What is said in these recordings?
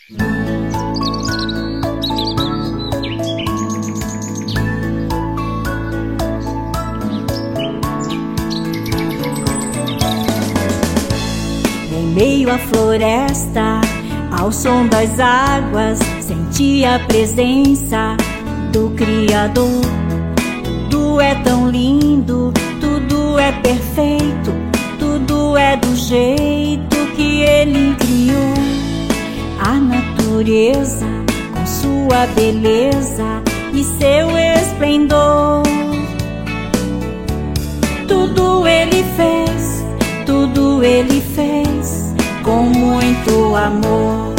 Em meio à floresta, ao som das águas, senti a presença do Criador. Tudo é tão lindo, tudo é perfeito, tudo é do jeito que Ele criou. A natureza com sua beleza e seu esplendor. Tudo Ele fez, tudo Ele fez com muito amor.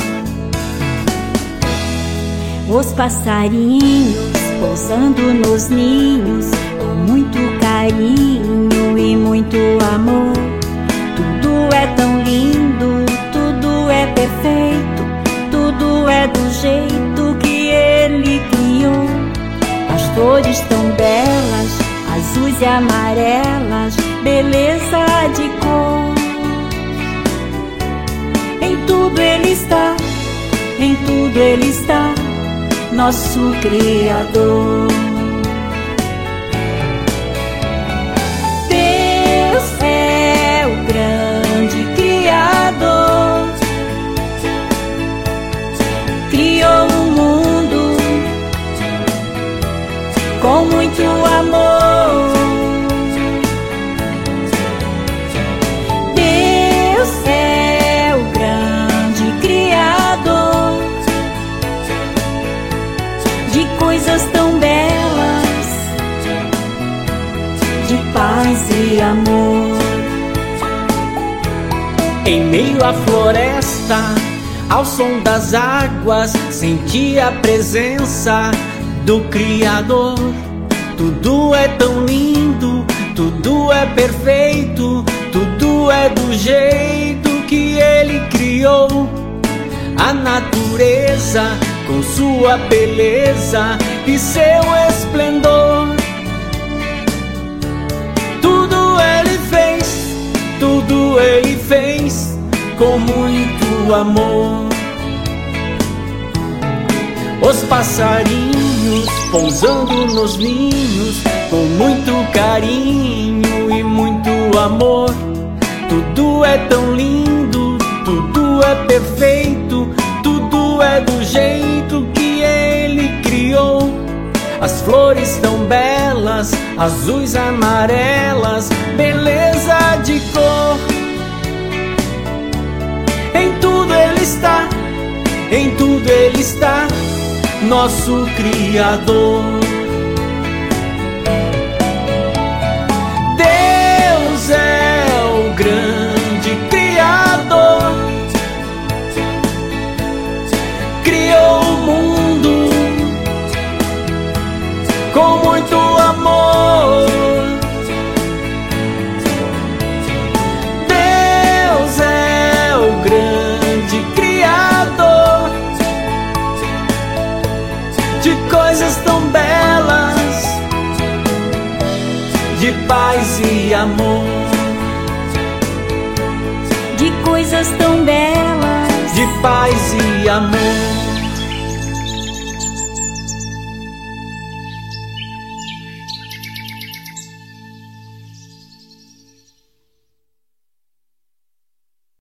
Os passarinhos pousando nos ninhos com muito carinho e muito amor. Tudo é tão lindo, tudo é perfeito, tudo é do jeito que Ele criou. As flores tão belas, azuis e amarelas, beleza de cor. Em tudo Ele está, em tudo Ele está, nosso Criador. Deus é o grande Criador, criou o mundo com muito amor. Deus é o grande Criador de coisas tão belas, de paz e amor. Em meio à floresta, ao som das águas, senti a presença do Criador. Tudo é tão lindo, tudo é perfeito, tudo é do jeito que Ele criou. A natureza com sua beleza e seu esplendor. Tudo Ele fez com muito amor. Os passarinhos pousando nos ninhos com muito carinho e muito amor. Tudo é tão lindo, tudo é perfeito, tudo é do jeito que Ele criou. As flores tão belas, azuis, amarelas, beleza de cor. Em tudo Ele está, em tudo Ele está, nosso Criador. Deus é o grande Criador, criou o mundo com muito amor. Deus é o grande Criador de coisas tão belas, de paz e amor. De coisas tão belas, De paz e amor.